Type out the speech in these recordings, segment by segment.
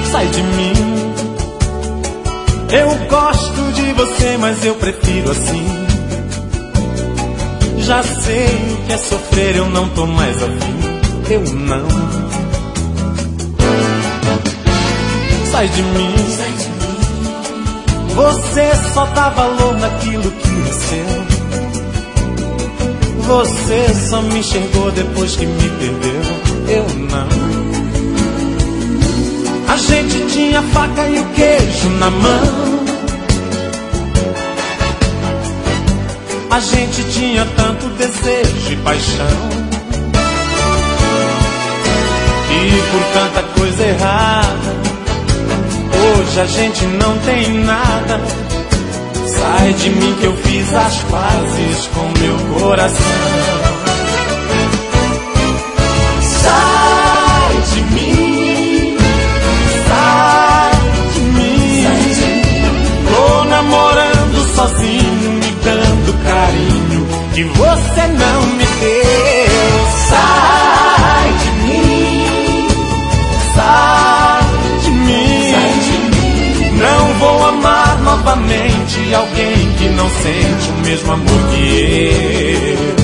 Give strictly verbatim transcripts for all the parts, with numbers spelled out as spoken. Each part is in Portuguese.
sai de mim. Eu gosto de você, mas eu prefiro assim. Já sei o que é sofrer, eu não tô mais afim. Eu não. Sai de mim. Você só dá valor naquilo que é seu. Você só me enxergou depois que me perdeu. Eu não. A gente tinha a faca e o queijo na mão. A gente tinha tanto desejo e paixão. E por tanta coisa errada, hoje a gente não tem nada. Sai de mim que eu fiz as pazes com meu coração. Sai de mim, sai de mim. Tô namorando sozinho, me dando carinho que você não me deu. Sai de mim, sai de mim. Não vou amar novamente alguém que não sente o mesmo amor que eu.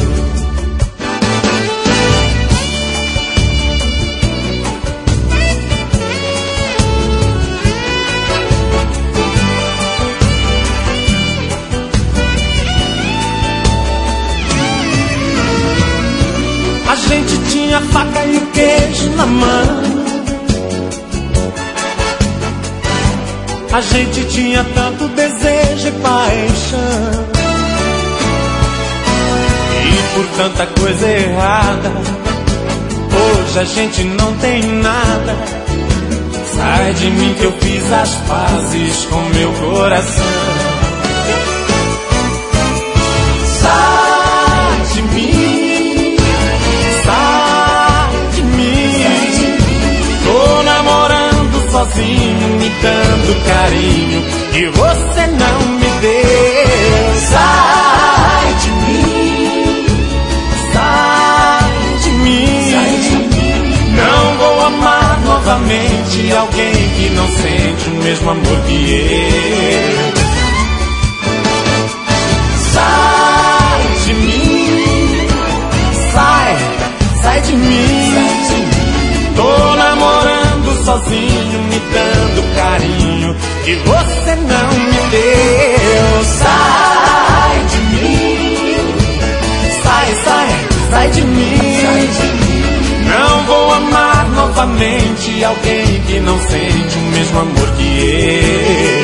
A gente tinha a faca e o queijo na mão. A gente tinha tanto desejo e paixão. E por tanta coisa errada, hoje a gente não tem nada. Sai de mim que eu fiz as pazes com meu coração. Sai de mim, sai de mim. Tô namorando sozinho, me dando carinho que você não me deu. Sai de mim, sai de mim. Não vou amar novamente alguém que não sente o mesmo amor que eu. Sai de mim, sai, sai de mim. Tô namorando sozinho, me dando carinho que você não me deu. Sai de mim, sai, sai, sai de mim. Não vou amar novamente alguém que não sente o mesmo amor que eu.